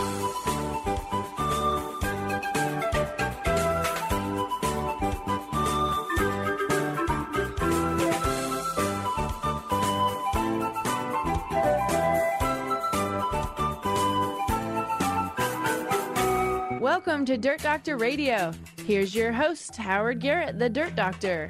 Welcome to Dirt Doctor Radio. Here's your host, Howard Garrett, the Dirt Doctor.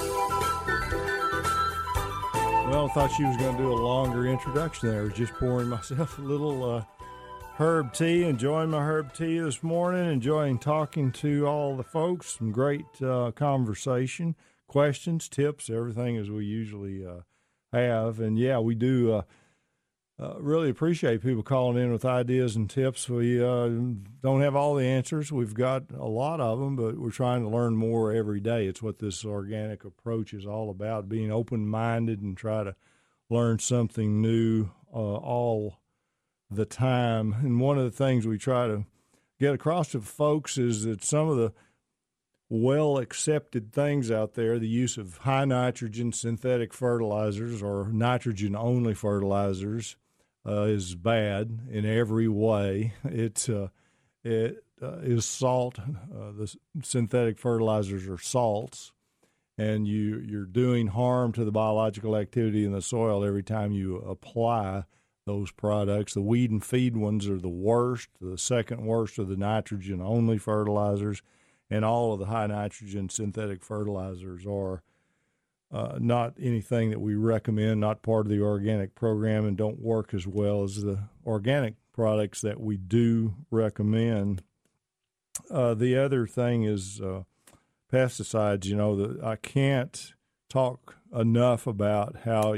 Well, I thought she was going to do a longer introduction there. I was just pouring myself a little herb tea, enjoying my herb tea this morning, enjoying talking to all the folks. Some great conversation, questions, tips, everything as we usually have. And, yeah, we do really appreciate people calling in with ideas and tips. We don't have all the answers. We've got a lot of them, but we're trying to learn more every day. It's what this organic approach is all about, being open-minded and try to learn something new all the time. And one of the things we try to get across to folks is that some of the well-accepted things out there, the use of high-nitrogen synthetic fertilizers or nitrogen-only fertilizers, is bad in every way. It is salt. The synthetic fertilizers are salts, and you're doing harm to the biological activity in the soil every time you apply those products. The weed and feed ones are the worst. The second worst are the nitrogen-only fertilizers, and all of the high-nitrogen synthetic fertilizers are not anything that we recommend, not part of the organic program, and don't work as well as the organic products that we do recommend. The other thing is pesticides. You know, I can't talk enough about how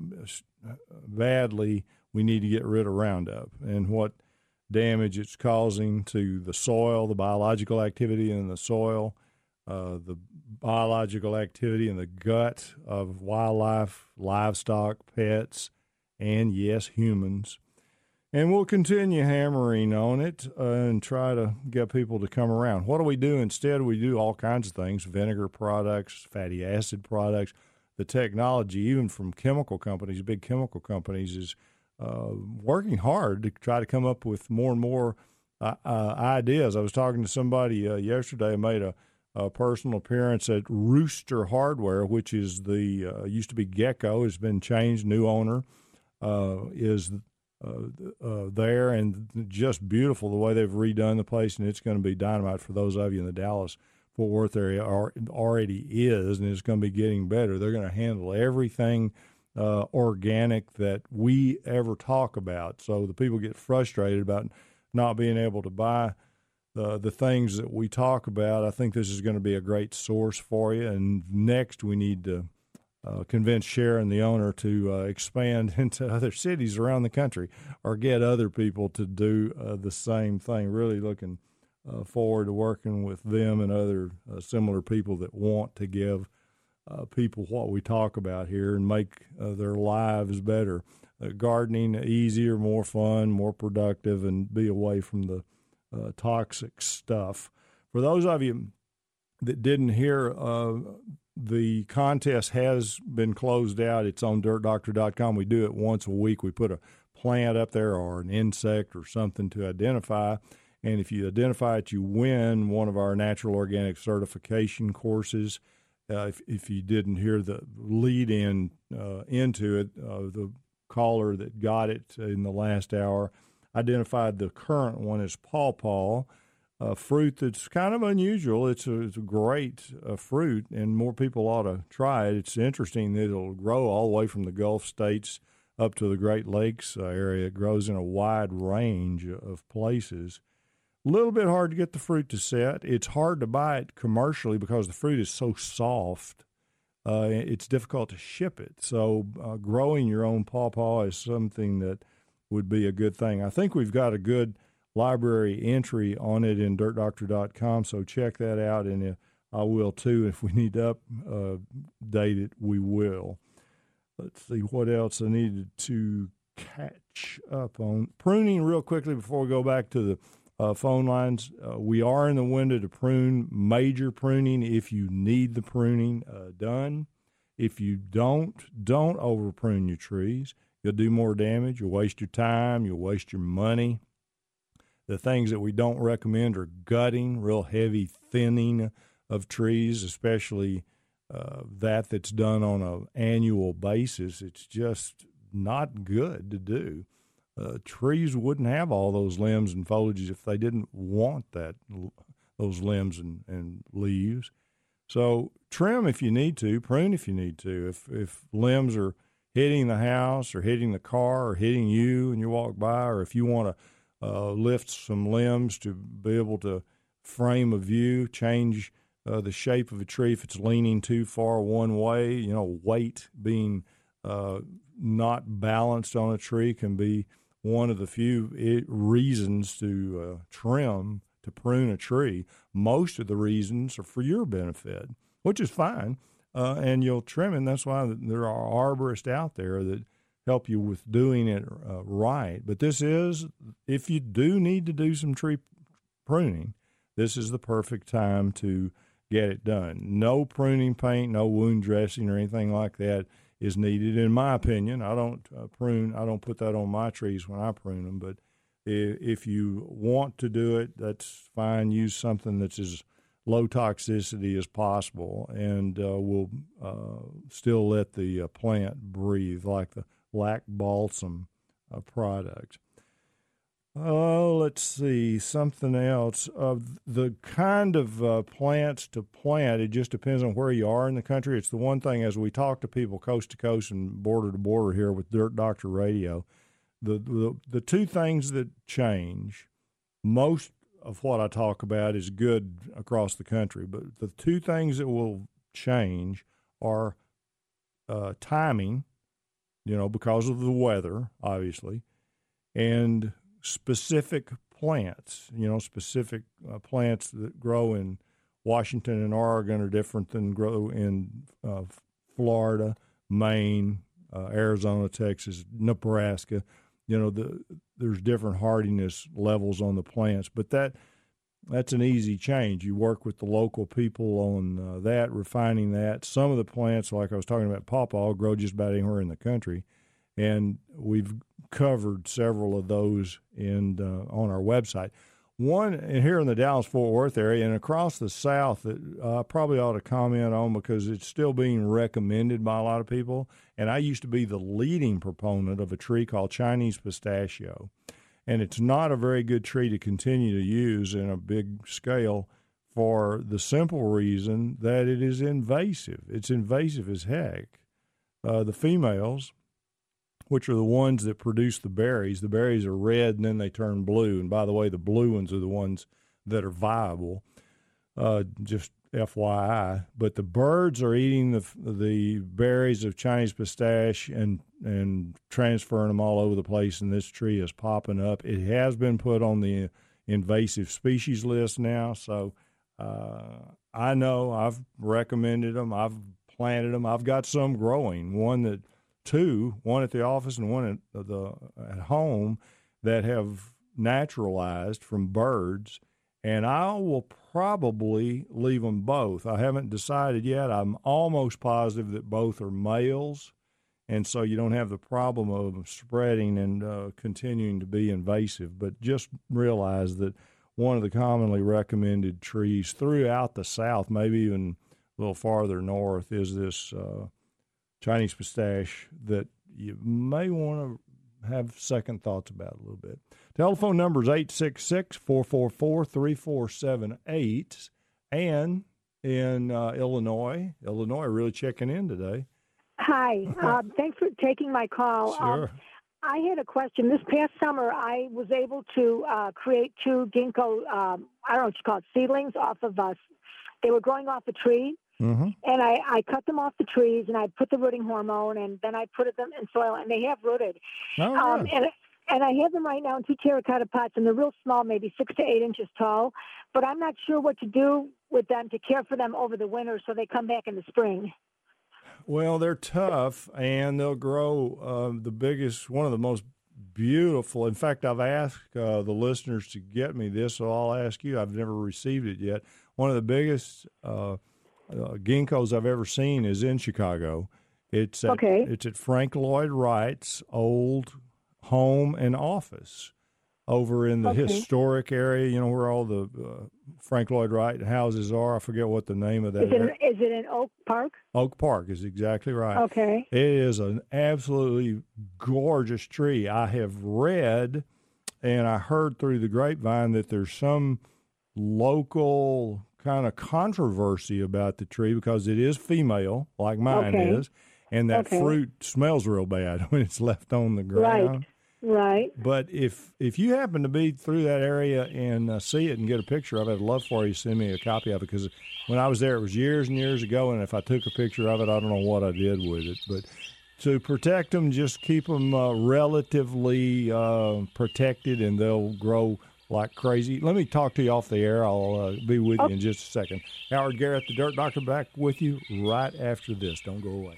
badly we need to get rid of Roundup and what damage it's causing to the soil, the biological activity in the soil, the biological activity in the gut of wildlife, livestock, pets, and, yes, humans. And we'll continue hammering on it and try to get people to come around. What do we do instead? We do all kinds of things, vinegar products, fatty acid products. The technology, even from chemical companies, big chemical companies, is working hard to try to come up with more and more ideas. I was talking to somebody yesterday, made a personal appearance at Rooster Hardware, which is the used to be Gecko, has been changed, new owner is there, and just beautiful the way they've redone the place, and it's going to be dynamite for those of you in the Dallas-Fort Worth area. Already is, and it's going to be getting better. They're going to handle everything organic that we ever talk about, so the people get frustrated about not being able to buy the things that we talk about. I think this is going to be a great source for you. And next, we need to convince Sharon, the owner, to expand into other cities around the country or get other people to do the same thing. Really looking forward to working with them and other similar people that want to give people what we talk about here and make their lives better. Gardening easier, more fun, more productive, and be away from the toxic stuff. For those of you that didn't hear, the contest has been closed out. It's on dirtdoctor.com. We do it once a week. We put a plant up there or an insect or something to identify. And if you identify it, you win one of our natural organic certification courses. If you didn't hear the lead in into it, the caller that got it in the last hour identified the current one as pawpaw, a fruit that's kind of unusual. It's a great fruit, and more people ought to try it. It's interesting that it'll grow all the way from the Gulf states up to the Great Lakes area. It grows in a wide range of places. A little bit hard to get the fruit to set. It's hard to buy it commercially because the fruit is so soft. It's difficult to ship it. So growing your own pawpaw is something that would be a good thing. I think we've got a good library entry on it in dirtdoctor.com, so check that out, and I will too. If we need to update it, we will. Let's see what else I needed to catch up on. Pruning real quickly before we go back to the phone lines. We are in the window to prune, major pruning if you need the pruning done. If you don't over prune your trees. You'll do more damage. You'll waste your time. You'll waste your money. The things that we don't recommend are gutting, real heavy thinning of trees, especially that's done on an annual basis. It's just not good to do. Trees wouldn't have all those limbs and foliage if they didn't want those limbs and leaves. So trim if you need to, prune if you need to. If limbs are hitting the house or hitting the car or hitting you and you walk by, or if you want to lift some limbs to be able to frame a view, change the shape of a tree if it's leaning too far one way, weight being not balanced on a tree can be one of the few reasons to trim, to prune a tree. Most of the reasons are for your benefit, which is fine, and you'll trim it. And that's why there are arborists out there that help you with doing it right. But this is, if you do need to do some tree pruning, this is the perfect time to get it done. No pruning paint, no wound dressing or anything like that is needed, in my opinion. I don't I don't put that on my trees when I prune them, but if you want to do it, that's fine. Use something that's as low toxicity as possible, and will still let the plant breathe, like the Lac Balsam product. Let's see, something else. The kind of plants to plant, it just depends on where you are in the country. It's the one thing, as we talk to people coast to coast and border to border here with Dirt Doctor Radio, the two things that change, most of what I talk about is good across the country, but the two things that will change are timing, because of the weather, obviously, and specific plants. Specific plants that grow in Washington and Oregon are different than grow in Florida, Maine, Arizona, Texas, Nebraska. There's different hardiness levels on the plants, but that's an easy change. You work with the local people on that, refining that. Some of the plants, like I was talking about, pawpaw, grow just about anywhere in the country, and we've covered several of those on our website. One here in the Dallas-Fort Worth area and across the South that I probably ought to comment on because it's still being recommended by a lot of people, and I used to be the leading proponent of a tree called Chinese pistachio. And it's not a very good tree to continue to use in a big scale for the simple reason that it is invasive. It's invasive as heck. The females, which are the ones that produce the berries are red and then they turn blue. And by the way, the blue ones are the ones that are viable, just FYI. But the birds are eating the berries of Chinese pistache and transferring them all over the place, and this tree is popping up. It has been put on the invasive species list now, so I know I've recommended them. I've planted them. I've got some growing, one at the office and one at home that have naturalized from birds, and I will probably leave them both. I haven't decided yet. I'm almost positive that both are males, and so you don't have the problem of spreading and continuing to be invasive. But just realize that one of the commonly recommended trees throughout the South, maybe even a little farther north, is this Chinese pistache that you may want to have second thoughts about a little bit. Telephone number is 866-444-3478. Ann in Illinois really checking in today. Hi. Thanks for taking my call. Sure. I had a question. This past summer, I was able to create two ginkgo, I don't know what you call it, seedlings off of us. They were growing off a tree. Mm-hmm. And I cut them off the trees, and I put the rooting hormone, and then I put them in soil, and they have rooted. Oh, yeah. And I have them right now in 2 terracotta pots, and they're real small, maybe 6 to 8 inches tall. But I'm not sure what to do with them to care for them over the winter so they come back in the spring. Well, they're tough, and they'll grow one of the most beautiful. In fact, I've asked the listeners to get me this, so I'll ask you. I've never received it yet. One of the biggest ginkgos I've ever seen is in Chicago. It's at Frank Lloyd Wright's old home and office. over in the historic area, you know, where all the Frank Lloyd Wright houses are. I forget what the name of that is. It in Oak Park? Oak Park is exactly right. Okay. It is an absolutely gorgeous tree. I have read and I heard through the grapevine that there's some local kind of controversy about the tree because it is female, like mine is, and that fruit smells real bad when it's left on the ground. Right. But if you happen to be through that area and see it and get a picture of it, I'd love for you to send me a copy of it, because when I was there, it was years and years ago, and if I took a picture of it, I don't know what I did with it. But to protect them, just keep them relatively protected, and they'll grow like crazy. Let me talk to you off the air. I'll be with you in just a second. Howard Garrett, the Dirt Doctor, back with you right after this. Don't go away.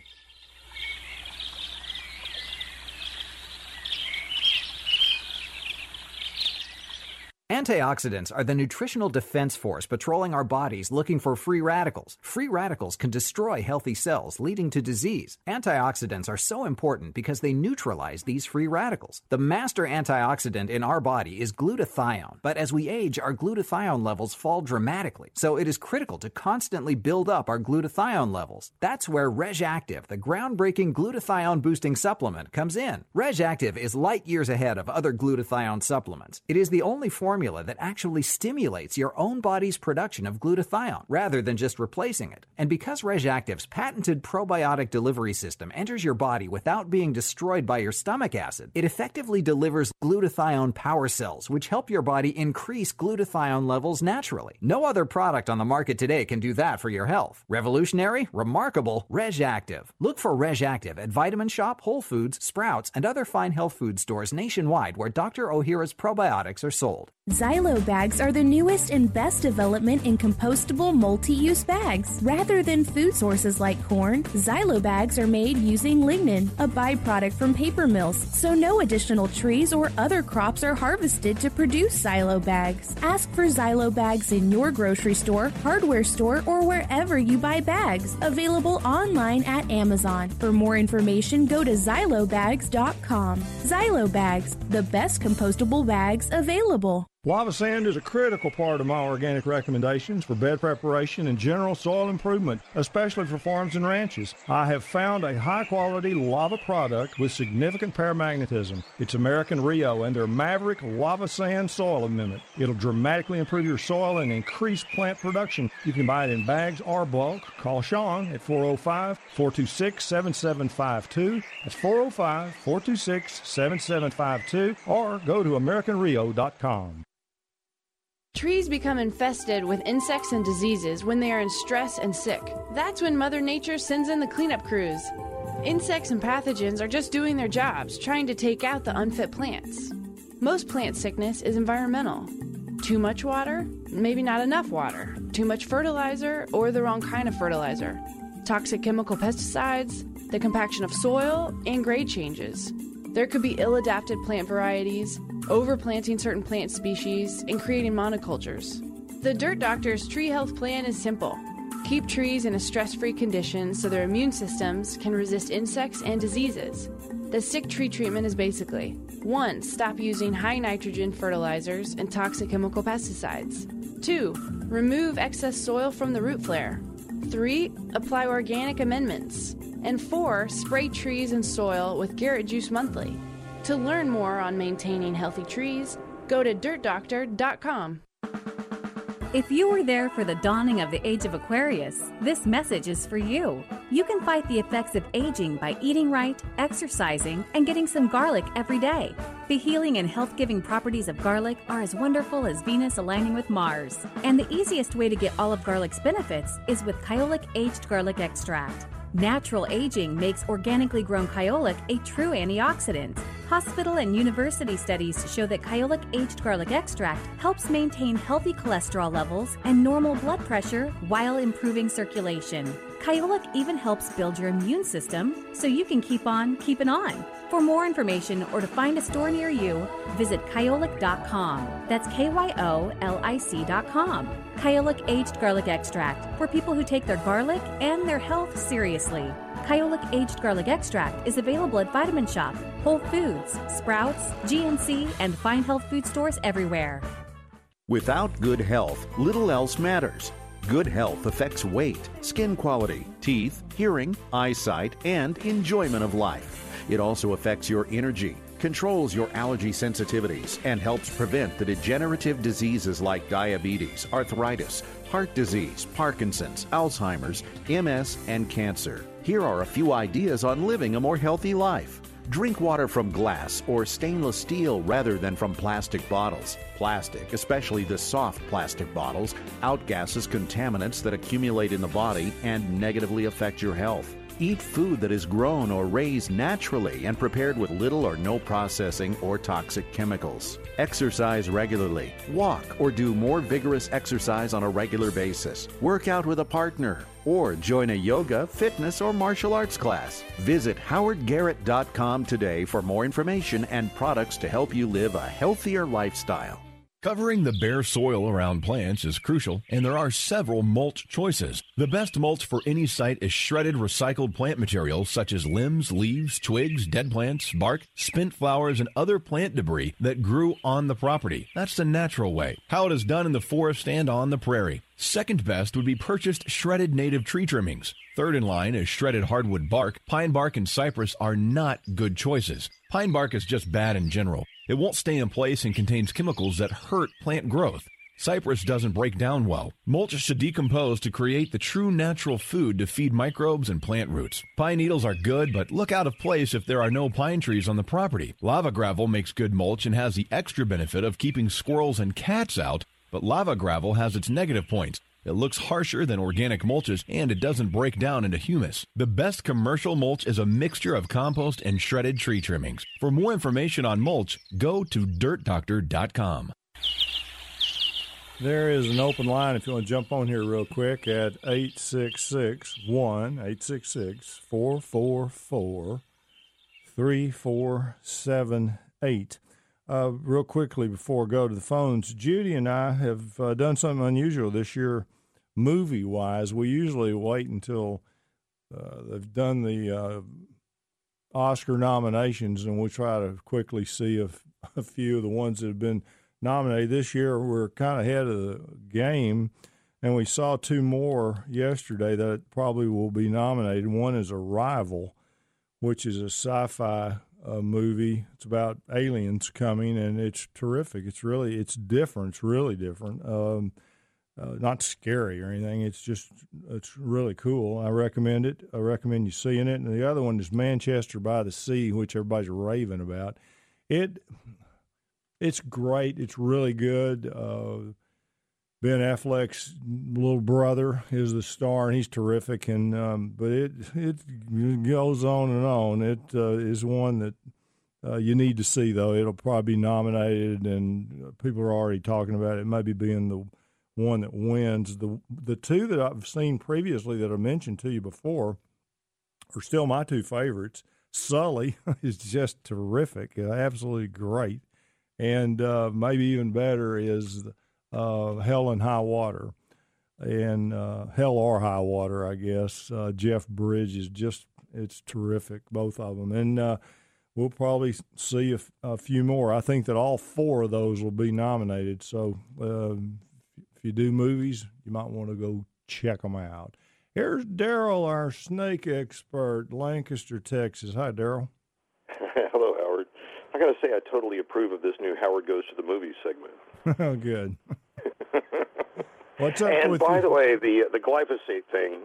Antioxidants are the nutritional defense force patrolling our bodies looking for free radicals. Free radicals can destroy healthy cells, leading to disease. Antioxidants are so important because they neutralize these free radicals. The master antioxidant in our body is glutathione, but as we age, our glutathione levels fall dramatically. So it is critical to constantly build up our glutathione levels. That's where RegActive, the groundbreaking glutathione-boosting supplement, comes in. RegActive is light years ahead of other glutathione supplements. It is the only formula that actually stimulates your own body's production of glutathione rather than just replacing it. And because RegActive's patented probiotic delivery system enters your body without being destroyed by your stomach acid, it effectively delivers glutathione power cells, which help your body increase glutathione levels naturally. No other product on the market today can do that for your health. Revolutionary, remarkable, RegActive. Look for RegActive at Vitamin Shop, Whole Foods, Sprouts, and other fine health food stores nationwide where Dr. Ohhira's probiotics are sold. Xylo bags are the newest and best development in compostable multi-use bags. Rather than food sources like corn, Xylo bags are made using lignin, a byproduct from paper mills, so no additional trees or other crops are harvested to produce Xylo bags. Ask for Xylo bags in your grocery store, hardware store, or wherever you buy bags. Available online at Amazon. For more information, go to xylobags.com. Xylo bags, the best compostable bags available. Lava sand is a critical part of my organic recommendations for bed preparation and general soil improvement, especially for farms and ranches. I have found a high-quality lava product with significant paramagnetism. It's American Rio and their Maverick Lava Sand Soil Amendment. It'll dramatically improve your soil and increase plant production. You can buy it in bags or bulk. Call Sean at 405-426-7752. That's 405-426-7752, or go to AmericanRio.com. Trees become infested with insects and diseases when they are in stress and sick. That's when Mother Nature sends in the cleanup crews. Insects and pathogens are just doing their jobs, trying to take out the unfit plants. Most plant sickness is environmental. Too much water, maybe not enough water. Too much fertilizer, or the wrong kind of fertilizer. Toxic chemical pesticides, the compaction of soil, and grade changes. There could be ill-adapted plant varieties, overplanting certain plant species, and creating monocultures. The Dirt Doctor's tree health plan is simple. Keep trees in a stress-free condition so their immune systems can resist insects and diseases. The sick tree treatment is basically 1. Stop using high nitrogen fertilizers and toxic chemical pesticides. 2. Remove excess soil from the root flare. 3. Apply organic amendments. And 4. Spray trees and soil with Garrett Juice Monthly. To learn more on maintaining healthy trees, go to dirtdoctor.com. If you were there for the dawning of the age of Aquarius, this message is for you. You can fight the effects of aging by eating right, exercising, and getting some garlic every day. The healing and health-giving properties of garlic are as wonderful as Venus aligning with Mars. And the easiest way to get all of garlic's benefits is with Kyolic Aged Garlic Extract. Natural aging makes organically grown Kyolic a true antioxidant. Hospital and university studies show that Kyolic Aged Garlic Extract helps maintain healthy cholesterol levels and normal blood pressure while improving circulation. Kyolic even helps build your immune system so you can keep on keeping on. For more information or to find a store near you, visit Kyolic.com. That's KYOLIC.com. Kyolic Aged Garlic Extract for people who take their garlic and their health seriously. Kyolic Aged Garlic Extract is available at Vitamin Shop, Whole Foods, Sprouts, GNC, and fine health food stores everywhere. Without good health, little else matters. Good health affects weight, skin quality, teeth, hearing, eyesight, and enjoyment of life. It also affects your energy, controls your allergy sensitivities, and helps prevent the degenerative diseases like diabetes, arthritis, heart disease, Parkinson's, Alzheimer's, MS, and cancer. Here are a few ideas on living a more healthy life. Drink water from glass or stainless steel rather than from plastic bottles. Plastic, especially the soft plastic bottles, outgasses contaminants that accumulate in the body and negatively affect your health. Eat food that is grown or raised naturally and prepared with little or no processing or toxic chemicals. Exercise regularly. Walk or do more vigorous exercise on a regular basis. Work out with a partner or join a yoga, fitness, or martial arts class. Visit howardgarrett.com today for more information and products to help you live a healthier lifestyle. Covering the bare soil around plants is crucial, and there are several mulch choices. The best mulch for any site is shredded recycled plant materials such as limbs, leaves, twigs, dead plants, bark, spent flowers, and other plant debris that grew on the property. That's the natural way, how it is done in the forest and on the prairie. Second best would be purchased shredded native tree trimmings. Third in line is shredded hardwood bark. Pine bark and cypress are not good choices. Pine bark is just bad in general. It won't stay in place and contains chemicals that hurt plant growth. Cypress doesn't break down well. Mulch should decompose to create the true natural food to feed microbes and plant roots. Pine needles are good, but look out of place if there are no pine trees on the property. Lava gravel makes good mulch and has the extra benefit of keeping squirrels and cats out, but lava gravel has its negative points. It looks harsher than organic mulches, and it doesn't break down into humus. The best commercial mulch is a mixture of compost and shredded tree trimmings. For more information on mulch, go to dirtdoctor.com. There is an open line if you want to jump on here real quick at 866-444-3478. Real quickly before I go to the phones, Judy and I have done something unusual this year movie-wise. We usually wait until they've done the Oscar nominations, and we try to quickly see a few of the ones that have been nominated. This year we're kind of ahead of the game, and we saw two more yesterday that probably will be nominated. One is Arrival, which is a sci-fi movie. It's about aliens coming, and it's terrific. It's different. It's really different. Not scary or anything. It's really cool. I recommend it. I recommend you seeing it. And the other one is Manchester by the Sea, which everybody's raving about. It's great. It's really good. Ben Affleck's little brother is the star, and he's terrific. And but it goes on and on. It is one that you need to see, though. It'll probably be nominated, and people are already talking about it. Maybe being the one that wins. The two that I've seen previously that I mentioned to you before are still my two favorites. Sully is just terrific, absolutely great, and maybe even better is Hell and High Water, and Hell or High Water, I guess. Jeff Bridges is it's terrific, both of them. And we'll probably see a few more. I think that all four of those will be nominated. So if you do movies, you might want to go check them out. Here's Daryl, our snake expert, Lancaster, Texas. Hi, Daryl. Hello, Howard. I got to say I totally approve of this new Howard Goes to the Movies segment. Oh, good. What's up and with by you? the way, the glyphosate thing,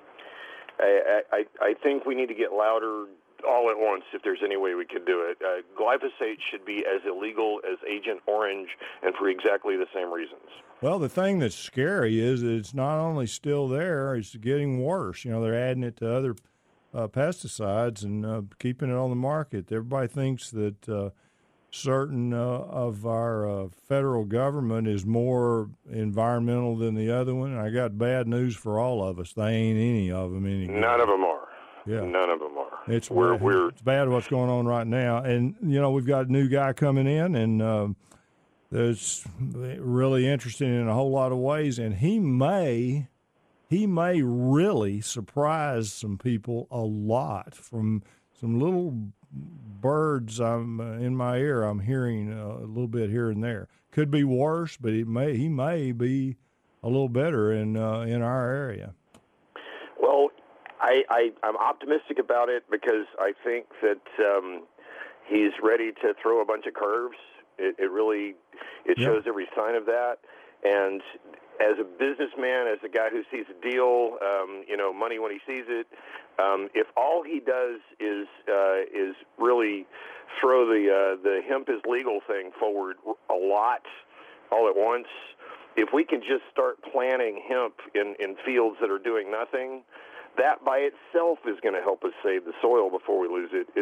I think we need to get louder all at once if there's any way we could do it. Glyphosate should be as illegal as Agent Orange, and for exactly the same reasons. Well, the thing that's scary is that it's not only still there, it's getting worse. They're adding it to other pesticides and keeping it on the market. Everybody thinks that certain of our federal government is more environmental than the other one. I got bad news for all of us. They ain't any of them anymore. None of them are. Yeah. None of them are. It's bad what's going on right now. And, we've got a new guy coming in, and there's really interesting in a whole lot of ways, and he may he may really surprise some people a lot. From some little birds in my ear, I'm hearing a little bit here and there. Could be worse, but he may be a little better in our area. Well, I'm optimistic about it because I think that he's ready to throw a bunch of curves. It shows every sign of that. And as a businessman, as a guy who sees a deal, money when he sees it, if all he does is really throw the hemp is legal thing forward a lot, all at once, if we can just start planting hemp in fields that are doing nothing, that by itself is going to help us save the soil before we lose it.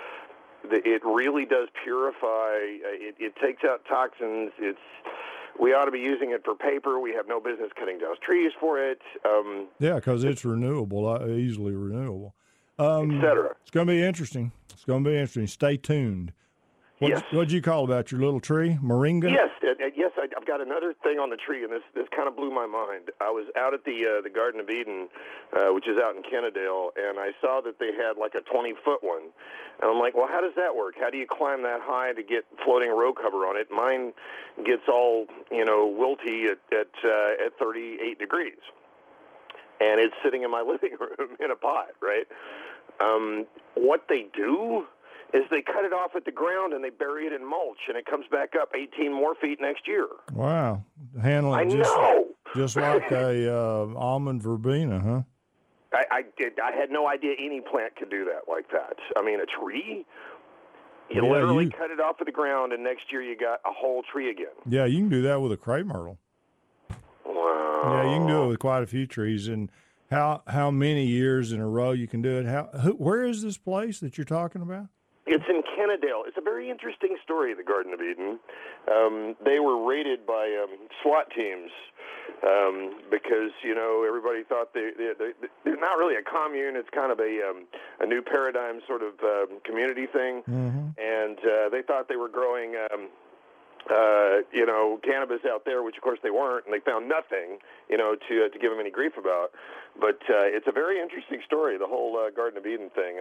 It really does purify. It takes out toxins. We ought to be using it for paper. We have no business cutting down trees for it. Yeah, because it's renewable, easily renewable. Et cetera. It's going to be interesting. Stay tuned. What'd you call about your little tree? Moringa? Yes. I've got another thing on the tree, and this kind of blew my mind. I was out at the Garden of Eden, which is out in Kennedale, and I saw that they had like a 20-foot one. And I'm like, well, how does that work? How do you climb that high to get floating row cover on it? Mine gets all, wilty at 38 degrees. And it's sitting in my living room in a pot, right? What they do is they cut it off at the ground and they bury it in mulch, and it comes back up 18 more feet next year. Wow. Handling just like a almond verbena, huh? I had no idea any plant could do that like that. I mean, a tree, you literally cut it off of the ground, and next year you got a whole tree again. Yeah, you can do that with a crepe myrtle. Wow. Yeah, you can do it with quite a few trees. And how many years in a row you can do it? Where is this place that you're talking about? It's in Kennedale. It's a very interesting story, the Garden of Eden. They were raided by SWAT teams because, everybody thought they're not really a commune. It's kind of a new paradigm sort of community thing. Mm-hmm. And they thought they were growing cannabis out there, which of course they weren't, and they found nothing, to give them any grief about. But it's a very interesting story, the whole Garden of Eden thing.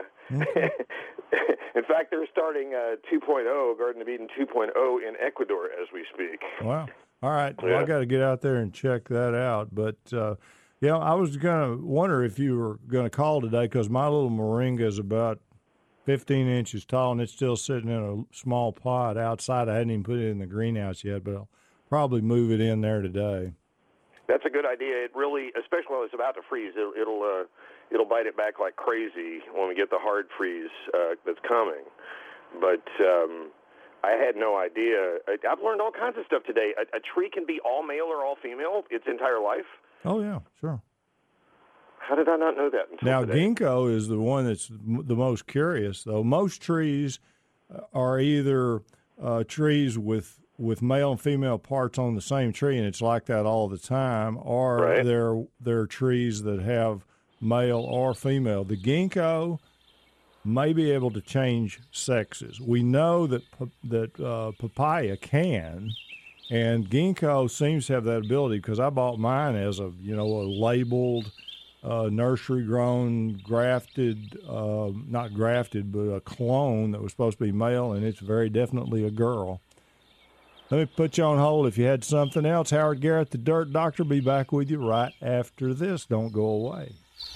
In fact, they're starting 2.0, Garden of Eden 2.0 in Ecuador as we speak. Wow. All right. Well, I got to get out there and check that out. But, I was going to wonder if you were going to call today because my little moringa is about 15 inches tall, and it's still sitting in a small pot outside. I hadn't even put it in the greenhouse yet, but I'll probably move it in there today. That's a good idea. It really, especially when it's about to freeze, it'll bite it back like crazy when we get the hard freeze that's coming. But I had no idea. I've learned all kinds of stuff today. A tree can be all male or all female its entire life. Oh, yeah, sure. How did I not know that until now, today? ginkgo is the one that's the most curious, though. Most trees are either trees with male and female parts on the same tree, and it's like that all the time, or right. they're trees that have male or female. The ginkgo may be able to change sexes. We know that papaya can, and ginkgo seems to have that ability because I bought mine as a labeled nursery-grown, grafted, not grafted, but a clone that was supposed to be male, and it's very definitely a girl. Let me put you on hold. If you had something else, Howard Garrett, the Dirt Doctor, be back with you right after this. Don't go away.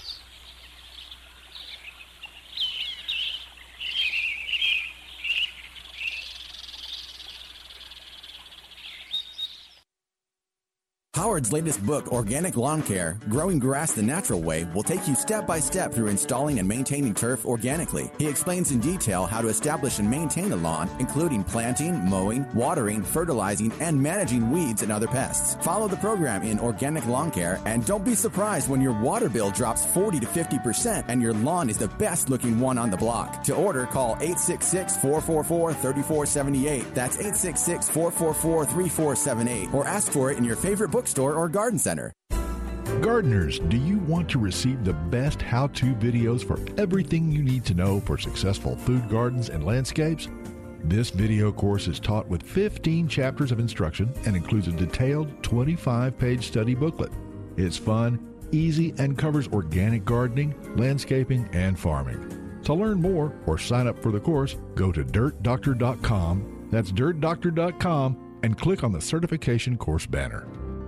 Howard's latest book, Organic Lawn Care, Growing Grass the Natural Way, will take you step by step through installing and maintaining turf organically. He explains in detail how to establish and maintain a lawn, including planting, mowing, watering, fertilizing, and managing weeds and other pests. Follow the program in Organic Lawn Care, and don't be surprised when your water bill drops 40 to 50% and your lawn is the best looking one on the block. To order, call 866-444-3478. That's 866-444-3478. Or ask for it in your favorite bookstore or garden center. Gardeners, do you want to receive the best how-to videos for everything you need to know for successful food gardens and landscapes? This video course is taught with 15 chapters of instruction and includes a detailed 25-page study booklet. It's fun, easy and covers organic gardening, landscaping, and farming. To learn more or sign up for the course, go to dirtdoctor.com. That's dirtdoctor.com and click on the certification course banner.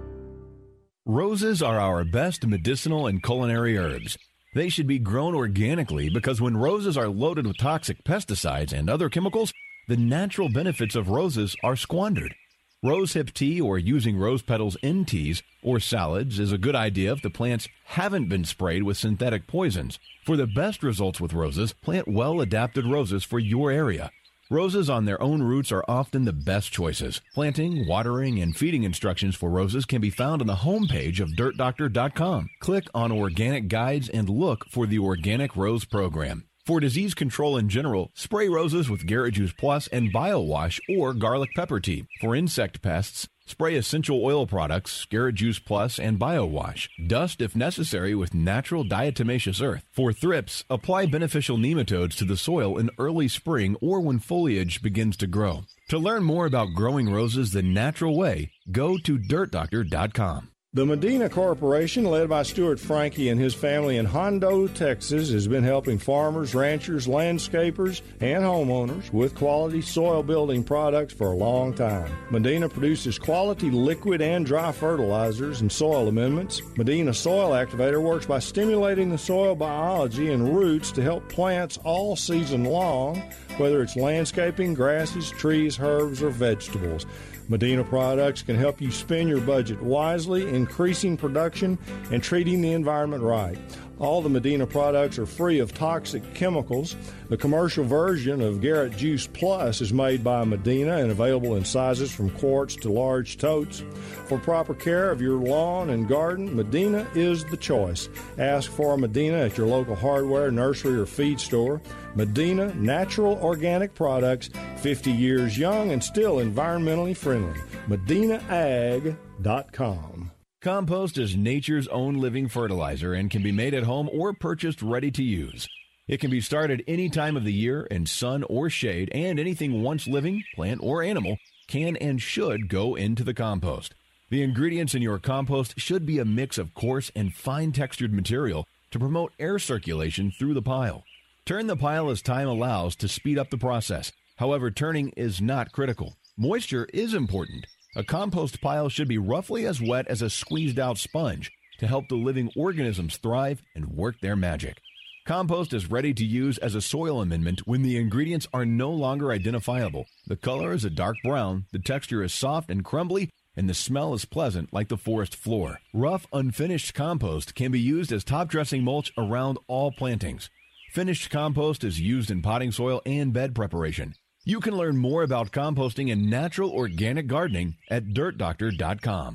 Roses are our best medicinal and culinary herbs. They should be grown organically because when roses are loaded with toxic pesticides and other chemicals, the natural benefits of roses are squandered. Rosehip tea or using rose petals in teas or salads is a good idea if the plants haven't been sprayed with synthetic poisons. For the best results with roses, plant well-adapted roses for your area. Roses on their own roots are often the best choices. Planting, watering, and feeding instructions for roses can be found on the homepage of dirtdoctor.com. Click on Organic Guides and look for the Organic Rose Program. For disease control in general, spray roses with Garrett Juice Plus and BioWash or garlic pepper tea. For insect pests, spray essential oil products, Garrett Juice Plus and BioWash. Dust if necessary with natural diatomaceous earth. For thrips, apply beneficial nematodes to the soil in early spring or when foliage begins to grow. To learn more about growing roses the natural way, go to dirtdoctor.com. The Medina Corporation, led by Stuart Frankie and his family in Hondo, Texas, has been helping farmers, ranchers, landscapers, and homeowners with quality soil building products for a long time. Medina produces quality liquid and dry fertilizers and soil amendments. Medina Soil Activator works by stimulating the soil biology and roots to help plants all season long, whether it's landscaping, grasses, trees, herbs, or vegetables. Medina products can help you spend your budget wisely, increasing production and treating the environment right. All the Medina products are free of toxic chemicals. The commercial version of Garrett Juice Plus is made by Medina and available in sizes from quarts to large totes. For proper care of your lawn and garden, Medina is the choice. Ask for Medina at your local hardware, nursery, or feed store. Medina Natural Organic Products, 50 years young and still environmentally friendly. MedinaAg.com. Compost is nature's own living fertilizer and can be made at home or purchased ready to use. It can be started any time of the year in sun or shade, and anything once living, plant or animal, can and should go into the compost. The ingredients in your compost should be a mix of coarse and fine-textured material to promote air circulation through the pile. Turn the pile as time allows to speed up the process. However, turning is not critical. Moisture is important. A compost pile should be roughly as wet as a squeezed-out sponge to help the living organisms thrive and work their magic. Compost is ready to use as a soil amendment when the ingredients are no longer identifiable. The color is a dark brown, the texture is soft and crumbly, and the smell is pleasant like the forest floor. Rough, unfinished compost can be used as top-dressing mulch around all plantings. Finished compost is used in potting soil and bed preparation. You can learn more about composting and natural organic gardening at dirtdoctor.com.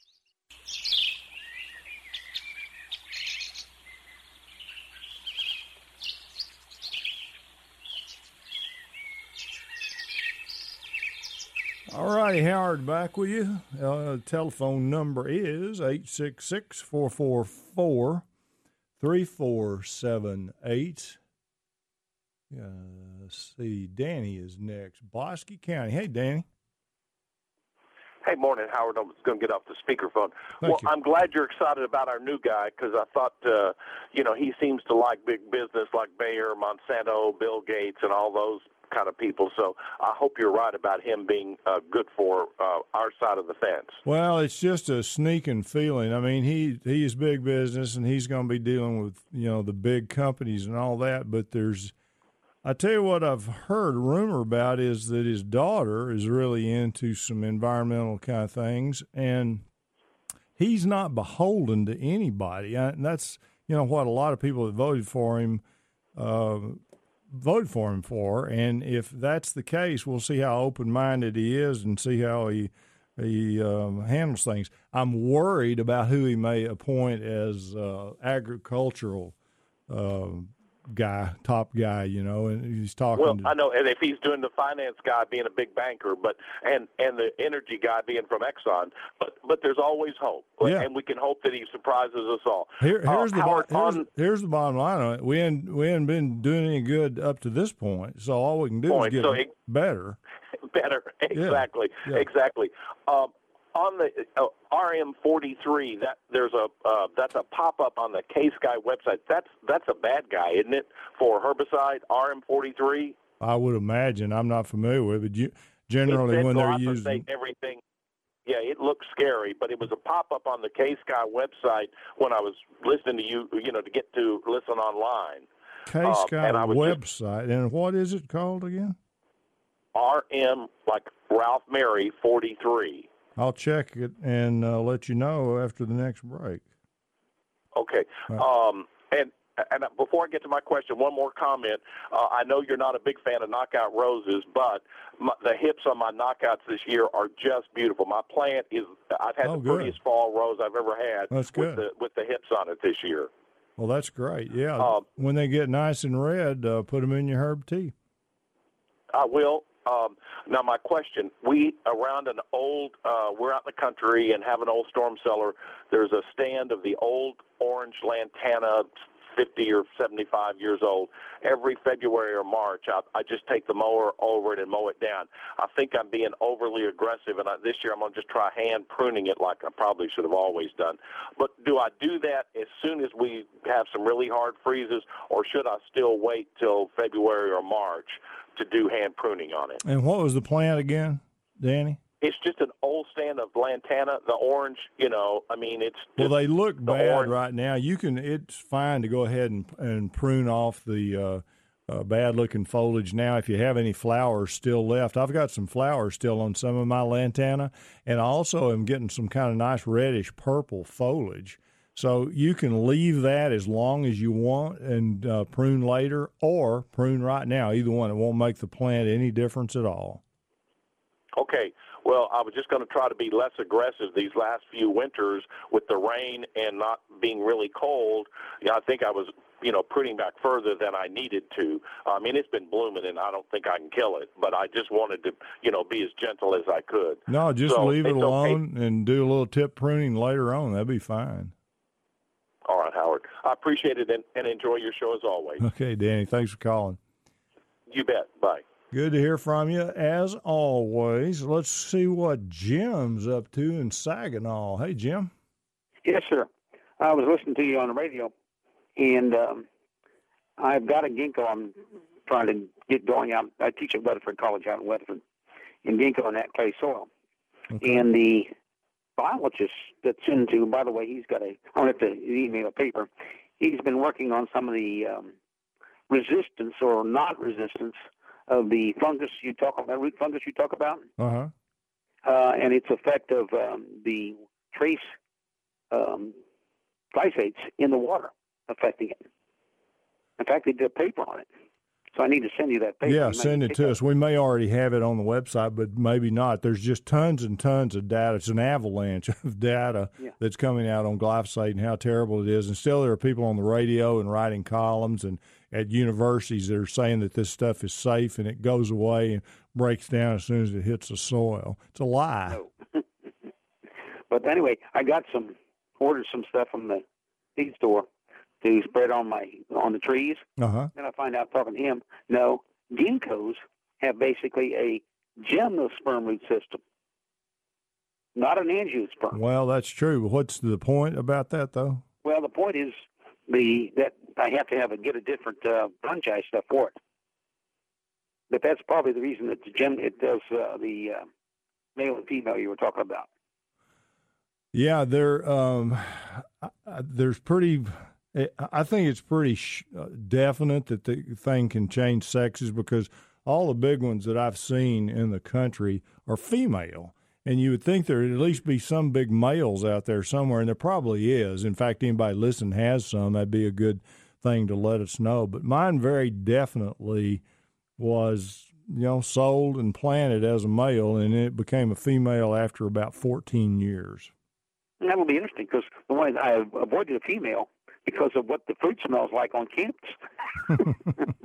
All righty, Howard, back with you. Telephone number is 866-444-3478. Let's see, Danny is next. Bosque County. Hey, Danny. Hey, morning, Howard. I was going to get off the speakerphone. Thank you. I'm glad you're excited about our new guy because I thought, he seems to like big business like Bayer, Monsanto, Bill Gates, and all those kind of people. So I hope you're right about him being good for our side of the fence. Well, it's just a sneaking feeling. I mean, he is big business, and he's going to be dealing with, the big companies and all that, but I tell you what I've heard a rumor about is that his daughter is really into some environmental kind of things, and he's not beholden to anybody. And that's, what a lot of people that voted for him for. And if that's the case, we'll see how open-minded he is and see how he handles things. I'm worried about who he may appoint as agricultural top guy, and he's talking. Well, I know, and if he's doing the finance guy being a big banker, and the energy guy being from Exxon, but there's always hope, and we can hope that he surprises us all. Here's the bottom line on it. We ain't been doing any good up to this point, so all we can do is get better. Better, exactly, Yeah. exactly. on the RM43, that's a pop-up on the K-Sky website. That's a bad guy, isn't it, for herbicide, RM43? I would imagine. I'm not familiar with it. Generally, when they're using everything, yeah, it looks scary. But it was a pop-up on the K-Sky website when I was listening to you, to get to listen online. K-Sky website, and what is it called again? RM, like Ralph Mary, 43. I'll check it and let you know after the next break. Okay. Right. And before I get to my question, one more comment. I know you're not a big fan of knockout roses, but the hips on my knockouts this year are just beautiful. My plant I've had the prettiest fall rose I've ever had. That's good. With the hips on it this year. Well, that's great. Yeah. When they get nice and red, put them in your herb tea. I will. Now, my question, we're out in the country and have an old storm cellar. There's a stand of the old orange lantana, 50 or 75 years old. Every February or March, I just take the mower over it and mow it down. I think I'm being overly aggressive, and this year I'm going to just try hand pruning it like I probably should have always done. But do I do that as soon as we have some really hard freezes, or should I still wait till February or March to do hand pruning on it? And what was the plant again, Danny? It's just an old stand of lantana, the orange, it's well, they look bad orange. Right now. It's fine to go ahead and prune off the bad-looking foliage now if you have any flowers still left. I've got some flowers still on some of my lantana, and I also am getting some kind of nice reddish-purple foliage. So you can leave that as long as you want and prune later, or prune right now. Either one, it won't make the plant any difference at all. Okay. Well, I was just going to try to be less aggressive these last few winters with the rain and not being really cold. I think I was, pruning back further than I needed to. It's been blooming, and I don't think I can kill it, but I just wanted to, be as gentle as I could. No, just leave it alone and do a little tip pruning later on. That'd be fine. All right, Howard. I appreciate it and enjoy your show as always. Okay, Danny. Thanks for calling. You bet. Bye. Good to hear from you, as always. Let's see what Jim's up to in Saginaw. Hey, Jim. Yes, sir. I was listening to you on the radio, and I've got a ginkgo I'm trying to get going. I teach at Weatherford College out in Weatherford, in ginkgo in that clay soil. Okay. And the biologist that's into, by the way, I don't have to email a paper. He's been working on some of the resistance or not resistance of the fungus you talk about, root fungus you talk about, and its effect of the trace glyphates in the water affecting it. In fact, they did a paper on it. So I need to send you that paper. Yeah, send it to us. We may already have it on the website, but maybe not. There's just tons and tons of data. It's an avalanche of data that's coming out on glyphosate and how terrible it is. And still there are people on the radio and writing columns and at universities that are saying that this stuff is safe and it goes away and breaks down as soon as it hits the soil. It's a lie. No. But anyway, I ordered some stuff from the seed store to spread on the trees. Uh-huh. Then I find out, talking to him, no, ginkgos have basically a gymnosperm root system, not an angiosperm. Well, that's true. What's the point about that, though? Well, the point is that I have to get a different fungi stuff for it. But that's probably the reason that it does the male and female you were talking about. Yeah, there's pretty. I think it's pretty definite that the thing can change sexes because all the big ones that I've seen in the country are female. And you would think there would at least be some big males out there somewhere, and there probably is. In fact, anybody listening has some. That'd be a good thing to let us know. But mine very definitely was, sold and planted as a male, and it became a female after about 14 years. And that will be interesting because the one I avoided a female because of what the fruit smells like on campus.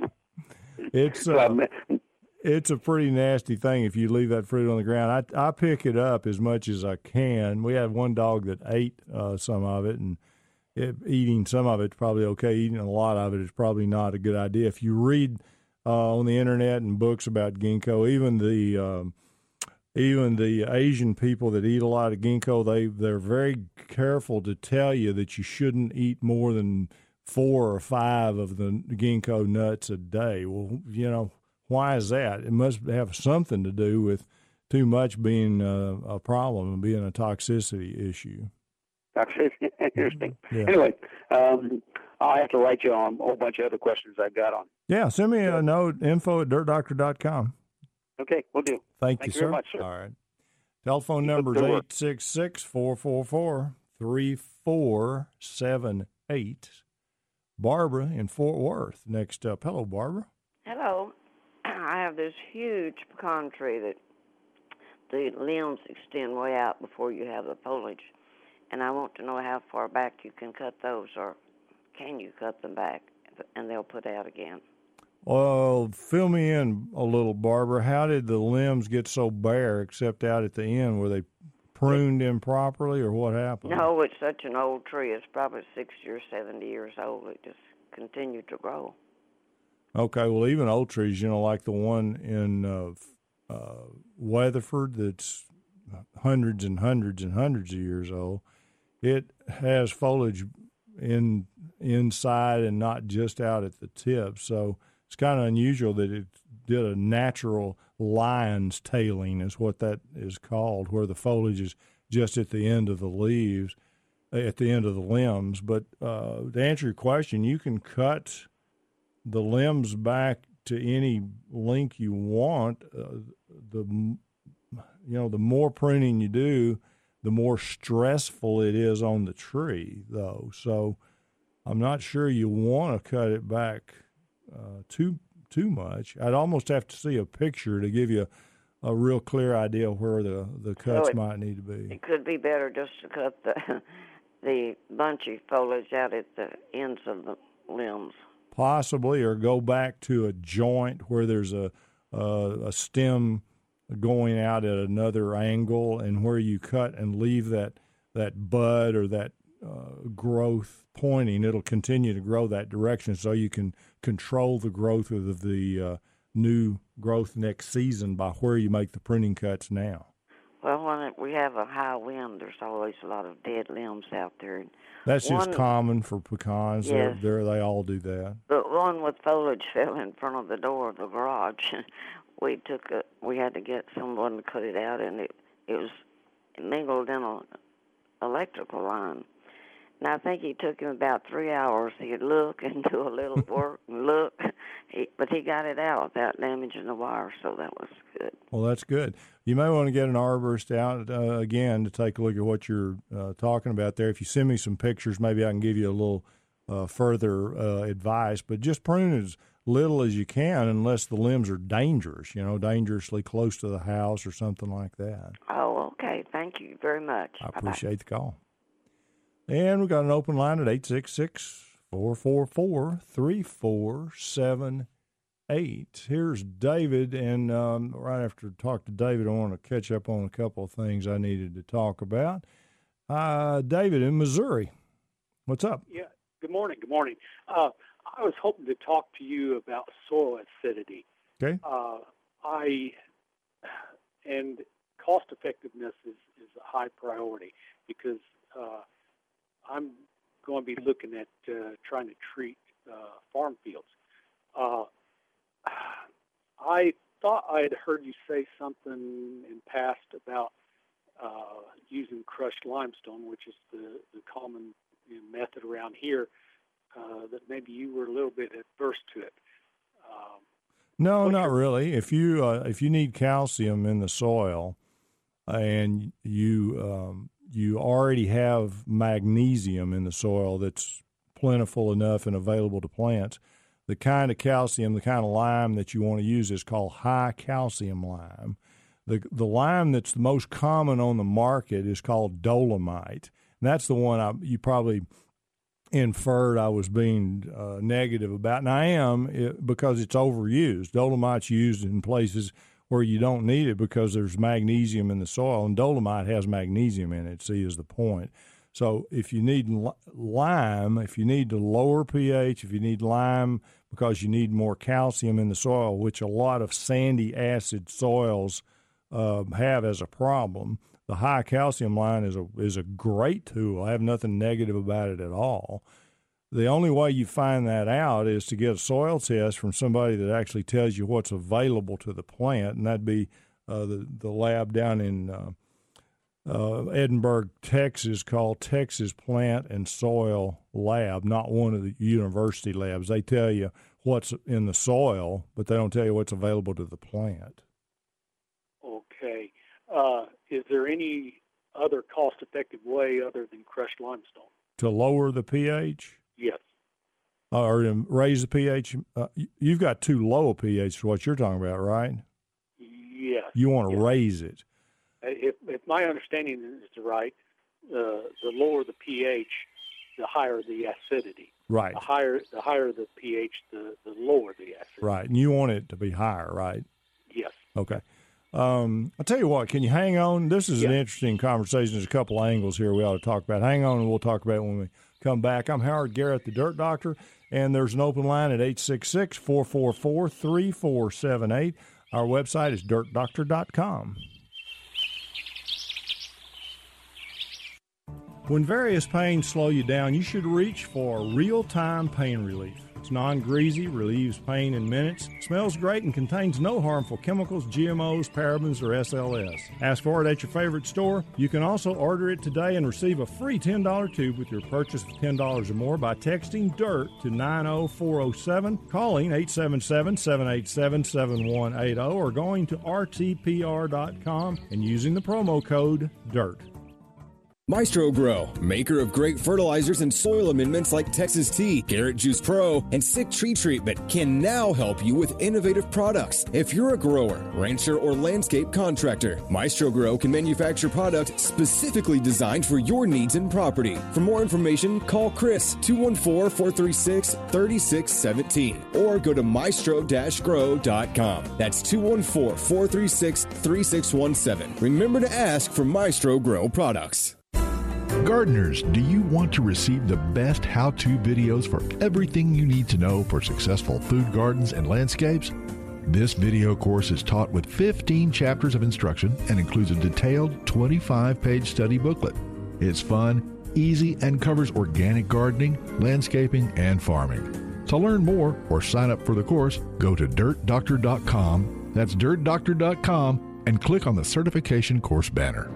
It's a pretty nasty thing if you leave that fruit on the ground. I pick it up as much as I can. We had one dog that ate some of it, and eating some of it's probably okay. Eating a lot of it is probably not a good idea. If you read on the internet and books about ginkgo, even the even the Asian people that eat a lot of ginkgo, they're very careful to tell you that you shouldn't eat more than 4 or 5 of the ginkgo nuts a day. Well, why is that? It must have something to do with too much being a problem and being a toxicity issue. Toxicity, interesting. Yeah. Anyway, I'll have to write you on a whole bunch of other questions I've got on. Yeah, send me a note, info@dirtdoctor.com. Okay, we'll do. Thank you, sir. very much, sir. All right. Telephone number is 866-444-3478. Barbara in Fort Worth next up. Hello, Barbara. Hello. I have this huge pecan tree that the limbs extend way out before you have the foliage, and I want to know how far back you can cut those, or can you cut them back, and they'll put out again. Well, fill me in a little, Barbara. How did the limbs get so bare except out at the end? Were they pruned improperly, or what happened? No, it's such an old tree. It's probably 60 or 70 years old. It just continued to grow. Okay, well, even old trees, like the one in Weatherford that's hundreds and hundreds and hundreds of years old, it has foliage inside and not just out at the tip. So it's kind of unusual that it did a natural lion's tailing is what that is called, where the foliage is just at the end of the leaves, at the end of the limbs. But to answer your question, you can cut the limbs back to any length you want. The more pruning you do, the more stressful it is on the tree, though. So I'm not sure you want to cut it back too much. I'd almost have to see a picture to give you a real clear idea where the cuts might need to be. It could be better just to cut the bunchy foliage out at the ends of the limbs. Possibly, or go back to a joint where there's a stem going out at another angle, and where you cut and leave that bud or that growth pointing, it'll continue to grow that direction, so you can control the growth of the new growth next season by where you make the pruning cuts now. Well, when we have a high wind, there's always a lot of dead limbs out there. That's just common for pecans. Yes. They all do that. The one with foliage fell in front of the door of the garage. We had to get someone to cut it out, and it was mingled in an electrical line. And I think he took him about 3 hours. He'd look and do a little work and look, but he got it out without damaging the wire, so that was good. Well, that's good. You may want to get an arborist out again to take a look at what you're talking about there. If you send me some pictures, maybe I can give you a little further advice. But just prune as little as you can, unless the limbs are dangerous, dangerously close to the house or something like that. Oh, okay. Thank you very much. I appreciate the call. And we've got an open line at 866-444-3478. Here's David, and right after I talk to David, I want to catch up on a couple of things I needed to talk about. David in Missouri, what's up? Yeah, good morning. Good morning. I was hoping to talk to you about soil acidity. Okay. And cost effectiveness is a high priority because I'm going to be looking at trying to treat farm fields. I thought I had heard you say something in past about using crushed limestone, which is the common method around here, that maybe you were a little bit adverse to it. No, not really. If you need calcium in the soil, and you already have magnesium in the soil that's plentiful enough and available to plants, the kind of calcium, the kind of lime that you want to use is called high calcium lime. The lime that's the most common on the market is called dolomite. And that's the one you probably inferred I was being negative about, and I am, because it's overused. Dolomite's used in places where you don't need it because there's magnesium in the soil, and dolomite has magnesium in it, see, is the point. So if you need lime, if you need to lower pH, if you need lime because you need more calcium in the soil, which a lot of sandy acid soils have as a problem. The high calcium line is a great tool. I have nothing negative about it at all. The only way you find that out is to get a soil test from somebody that actually tells you what's available to the plant, and that'd be the lab down in Edinburgh, Texas, called Texas Plant and Soil Lab, not one of the university labs. They tell you what's in the soil, but they don't tell you what's available to the plant. Okay. Is there any other cost-effective way other than crushed limestone? To lower the pH? Yes. Or to raise the pH? You've got too low a pH for what you're talking about, right? Yes. You want to raise it. If my understanding is right, the lower the pH, the higher the acidity. Right. The higher the pH, the lower the acidity. Right. And you want it to be higher, right? Yes. Okay. I'll tell you what, can you hang on? This is an interesting conversation. There's a couple angles here we ought to talk about. Hang on, and we'll talk about it when we come back. I'm Howard Garrett, the Dirt Doctor, and there's an open line at 866-444-3478. Our website is dirtdoctor.com. When various pains slow you down, you should reach for real-time pain relief. It's non-greasy, relieves pain in minutes, smells great, and contains no harmful chemicals, GMOs, parabens, or SLS. Ask for it at your favorite store. You can also order it today and receive a free $10 tube with your purchase of $10 or more by texting DIRT to 90407, calling 877-787-7180, or going to rtpr.com and using the promo code DIRT. Maestro Grow, maker of great fertilizers and soil amendments like Texas Tea, Garrett Juice Pro, and Sick Tree Treatment, can now help you with innovative products. If you're a grower, rancher, or landscape contractor, Maestro Grow can manufacture products specifically designed for your needs and property. For more information, call Chris 214-436-3617 or go to maestro-grow.com. That's 214-436-3617. Remember to ask for Maestro Grow products. Gardeners, do you want to receive the best how-to videos for everything you need to know for successful food gardens and landscapes? This video course is taught with 15 chapters of instruction and includes a detailed 25-page study booklet. It's fun, easy, and covers organic gardening, landscaping, and farming. To learn more or sign up for the course, go to dirtdoctor.com, that's dirtdoctor.com, and click on the certification course banner.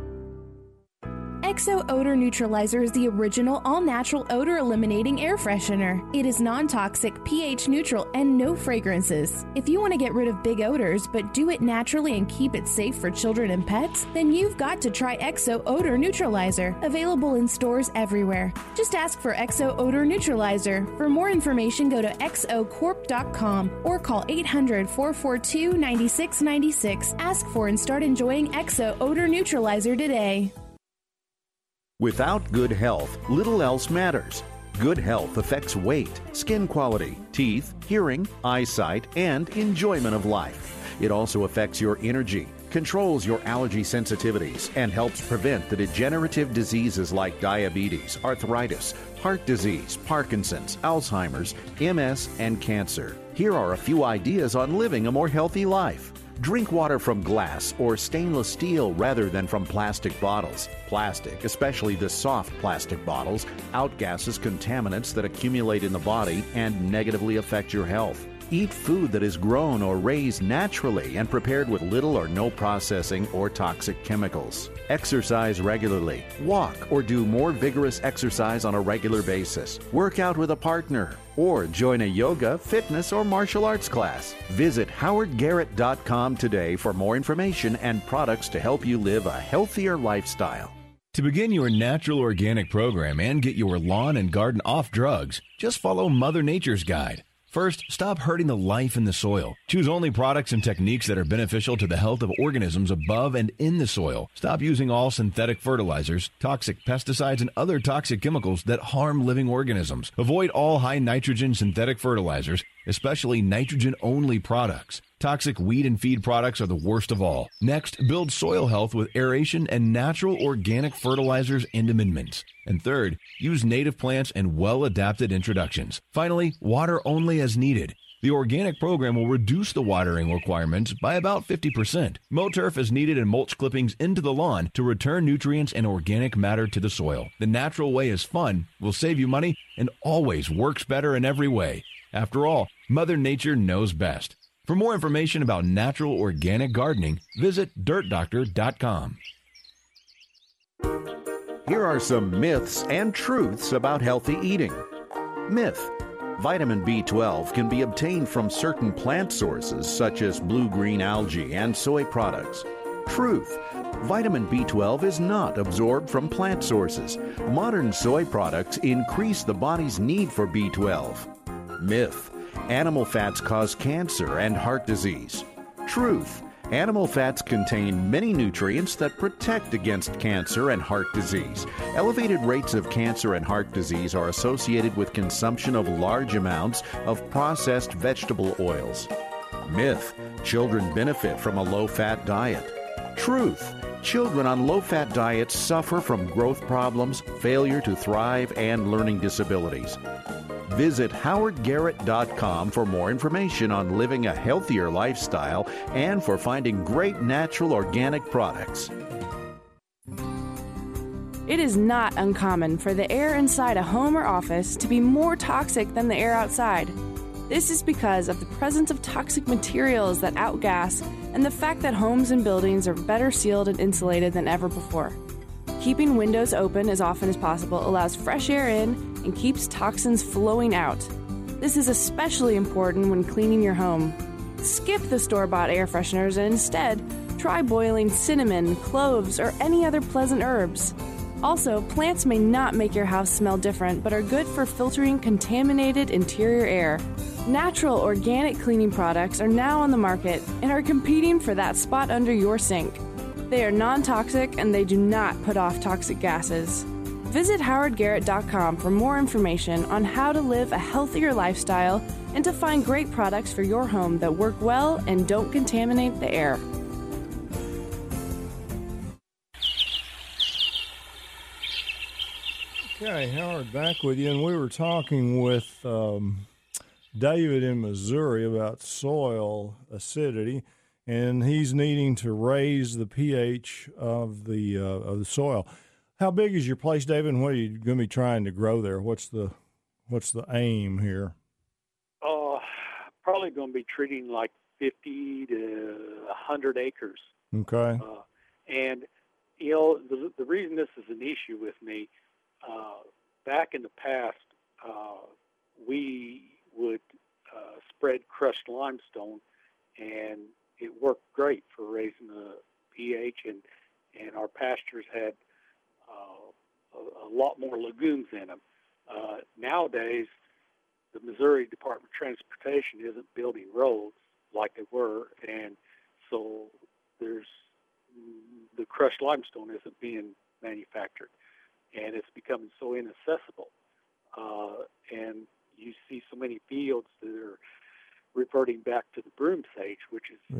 Exo Odor Neutralizer is the original all-natural odor-eliminating air freshener. It is non-toxic, pH neutral, and no fragrances. If you want to get rid of big odors, but do it naturally and keep it safe for children and pets, then you've got to try Exo Odor Neutralizer. Available in stores everywhere. Just ask for Exo Odor Neutralizer. For more information, go to xocorp.com or call 800-442-9696. Ask for and start enjoying Exo Odor Neutralizer today. Without good health, little else matters. Good health affects weight, skin quality, teeth, hearing, eyesight, and enjoyment of life. It also affects your energy, controls your allergy sensitivities, and helps prevent the degenerative diseases like diabetes, arthritis, heart disease, Parkinson's, Alzheimer's, MS, and cancer. Here are a few ideas on living a more healthy life. Drink water from glass or stainless steel rather than from plastic bottles. Plastic, especially the soft plastic bottles, outgasses contaminants that accumulate in the body and negatively affect your health. Eat food that is grown or raised naturally and prepared with little or no processing or toxic chemicals. Exercise regularly. Walk or do more vigorous exercise on a regular basis. Work out with a partner or join a yoga, fitness, or martial arts class. Visit howardgarrett.com today for more information and products to help you live a healthier lifestyle. To begin your natural organic program and get your lawn and garden off drugs, just follow Mother Nature's guide. First, stop hurting the life in the soil. Choose only products and techniques that are beneficial to the health of organisms above and in the soil. Stop using all synthetic fertilizers, toxic pesticides, and other toxic chemicals that harm living organisms. Avoid all high nitrogen synthetic fertilizers, especially nitrogen-only products. Toxic weed and feed products are the worst of all. Next, build soil health with aeration and natural organic fertilizers and amendments. And third, use native plants and well-adapted introductions. Finally, water only as needed. The organic program will reduce the watering requirements by about 50%. Moturf is needed in mulch clippings into the lawn to return nutrients and organic matter to the soil. The natural way is fun, will save you money, and always works better in every way. After all, Mother Nature knows best. For more information about natural organic gardening, visit dirtdoctor.com. Here are some myths and truths about healthy eating. Myth: vitamin B12 can be obtained from certain plant sources such as blue-green algae and soy products. Truth: vitamin B12 is not absorbed from plant sources. Modern soy products increase the body's need for B12. Myth: animal fats cause cancer and heart disease. Truth: animal fats contain many nutrients that protect against cancer and heart disease. Elevated rates of cancer and heart disease are associated with consumption of large amounts of processed vegetable oils. Myth: children benefit from a low-fat diet. Truth: children on low-fat diets suffer from growth problems, failure to thrive, and learning disabilities. Visit howardgarrett.com for more information on living a healthier lifestyle and for finding great natural organic products. It is not uncommon for the air inside a home or office to be more toxic than the air outside. This is because of the presence of toxic materials that outgas and the fact that homes and buildings are better sealed and insulated than ever before. Keeping windows open as often as possible allows fresh air in and keeps toxins flowing out. This is especially important when cleaning your home. Skip the store-bought air fresheners and instead try boiling cinnamon, cloves, or any other pleasant herbs. Also, plants may not make your house smell different, but are good for filtering contaminated interior air. Natural organic cleaning products are now on the market and are competing for that spot under your sink. They are non-toxic and they do not put off toxic gases. Visit howardgarrett.com for more information on how to live a healthier lifestyle and to find great products for your home that work well and don't contaminate the air. Okay, Howard, back with you, and we were talking with David in Missouri about soil acidity, and he's needing to raise the pH of the soil. How big is your place, David, and what are you going to be trying to grow there? What's the aim here? Probably going to be treating like 50 to 100 acres. Okay. And, you know, the reason this is an issue with me, back in the past, we would spread crushed limestone, and it worked great for raising the pH, and our pastures had a lot more lagoons in them. Nowadays, the Missouri Department of Transportation isn't building roads like they were, and so the crushed limestone isn't being manufactured, and it's becoming so inaccessible. And you see so many fields that are reverting back to the broom sage, which is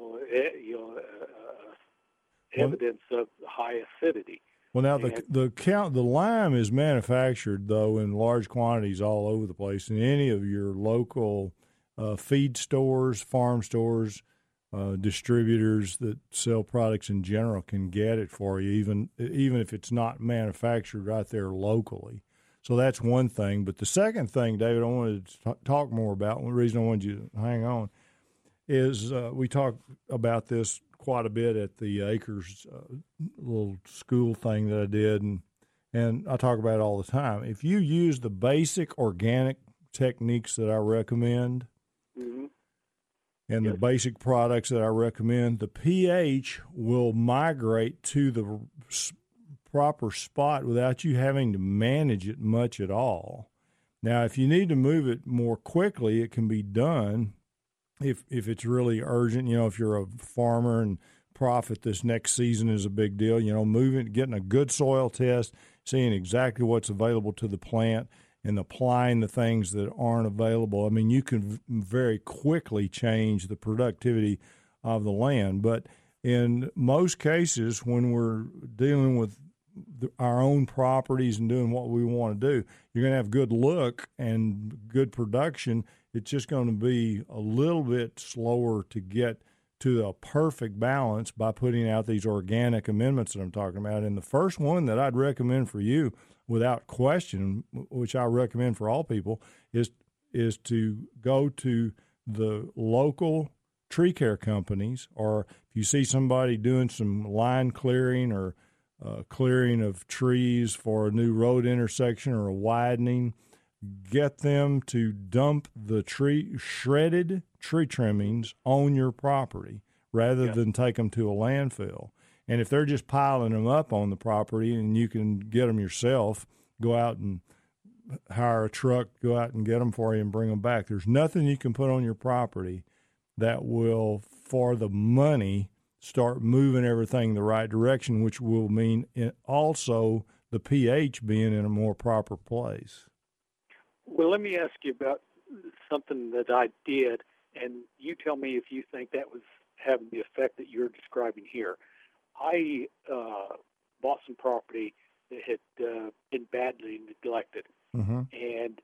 evidence of high acidity. Well, now the lime is manufactured though in large quantities all over the place, and any of your local feed stores, farm stores, distributors that sell products in general can get it for you, even if it's not manufactured right there locally. So that's one thing. But the second thing, David, I wanted to talk more about, one reason I wanted you to hang on, is we talked about this quite a bit at the Acres little school thing that I did, and I talk about it all the time. If you use the basic organic techniques that I recommend, mm-hmm. and the basic products that I recommend, the pH will migrate to the proper spot without you having to manage it much at all. Now, if you need to move it more quickly, it can be done if it's really urgent. You know, if you're a farmer and profit this next season is a big deal, you know, getting a good soil test, seeing exactly what's available to the plant, and applying the things that aren't available. I mean, you can very quickly change the productivity of the land. But in most cases, when we're dealing with our own properties and doing what we want to do, you're going to have good look and good production. It's just going to be a little bit slower to get to a perfect balance by putting out these organic amendments that I'm talking about. And the first one that I'd recommend for you, without question, which I recommend for all people, is to go to the local tree care companies, or if you see somebody doing some line clearing or clearing of trees for a new road intersection or a widening, get them to dump the shredded tree trimmings on your property rather than take them to a landfill. And if they're just piling them up on the property and you can get them yourself, go out and hire a truck, go out and get them for you and bring them back. There's nothing you can put on your property that will, for the money, start moving everything the right direction, which will mean also the pH being in a more proper place. Well, let me ask you about something that I did, and you tell me if you think that was having the effect that you're describing here. I bought some property that had been badly neglected, and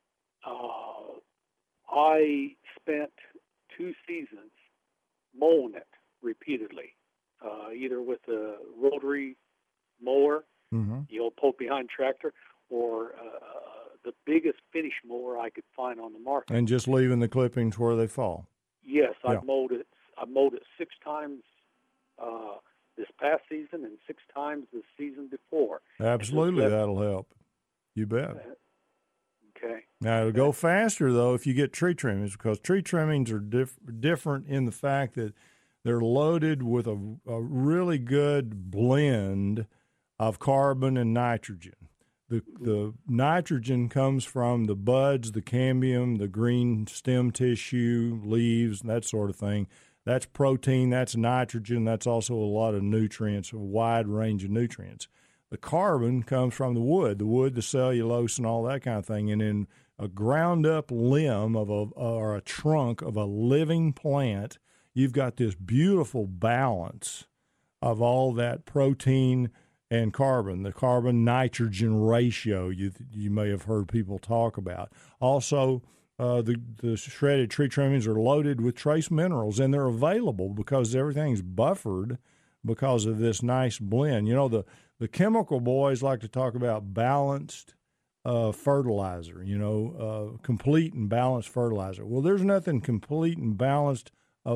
I spent 2 seasons mowing it repeatedly, either with a rotary mower, the old pull-behind tractor, or the biggest finish mower I could find on the market. And just leaving the clippings where they fall. Yes, I mowed it 6 times this past season and 6 times the season before. Absolutely, that'll help. You bet. Okay. Now, it'll go faster, though, if you get tree trimmings, because tree trimmings are different in the fact that they're loaded with a really good blend of carbon and nitrogen. The nitrogen comes from the buds, the cambium, the green stem tissue, leaves, that sort of thing. That's protein, that's nitrogen, that's also a lot of nutrients, a wide range of nutrients. The carbon comes from the wood, the cellulose, and all that kind of thing. And in a ground-up limb or a trunk of a living plant, you've got this beautiful balance of all that protein and carbon, the carbon-nitrogen ratio you may have heard people talk about. Also, the shredded tree trimmings are loaded with trace minerals, and they're available because everything's buffered because of this nice blend. You know, the chemical boys like to talk about balanced fertilizer, complete and balanced fertilizer. Well, there's nothing complete and balanced,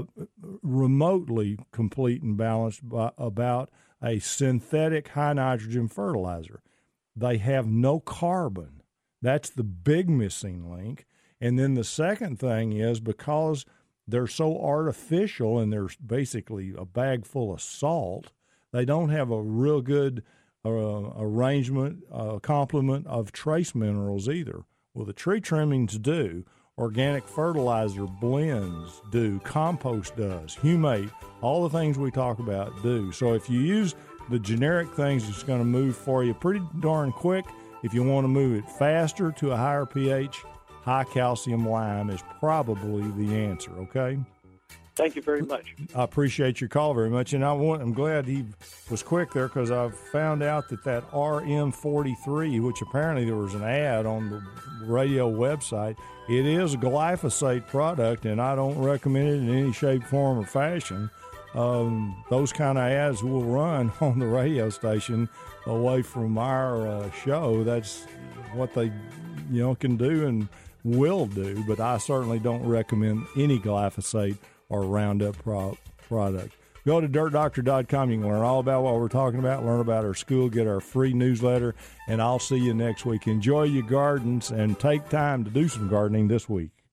remotely complete and balanced about a synthetic high-nitrogen fertilizer. They have no carbon. That's the big missing link. And then the second thing is, because they're so artificial and they're basically a bag full of salt, they don't have a real good arrangement, complement of trace minerals either. Well, the tree trimmings do. Organic fertilizer blends do. Compost does. Humate. All the things we talk about do. So if you use the generic things, it's going to move for you pretty darn quick. If you want to move it faster to a higher pH, high calcium lime is probably the answer, okay? Thank you very much. I appreciate your call very much, and I'm glad he was quick there, because I've found out that RM43, which apparently there was an ad on the radio website, it is a glyphosate product, and I don't recommend it in any shape, form, or fashion. Those kind of ads will run on the radio station away from our show. That's what they can do and will do, but I certainly don't recommend any glyphosate or Roundup product. Go to dirtdoctor.com. You can learn all about what we're talking about, learn about our school, get our free newsletter, and I'll see you next week. Enjoy your gardens and take time to do some gardening this week.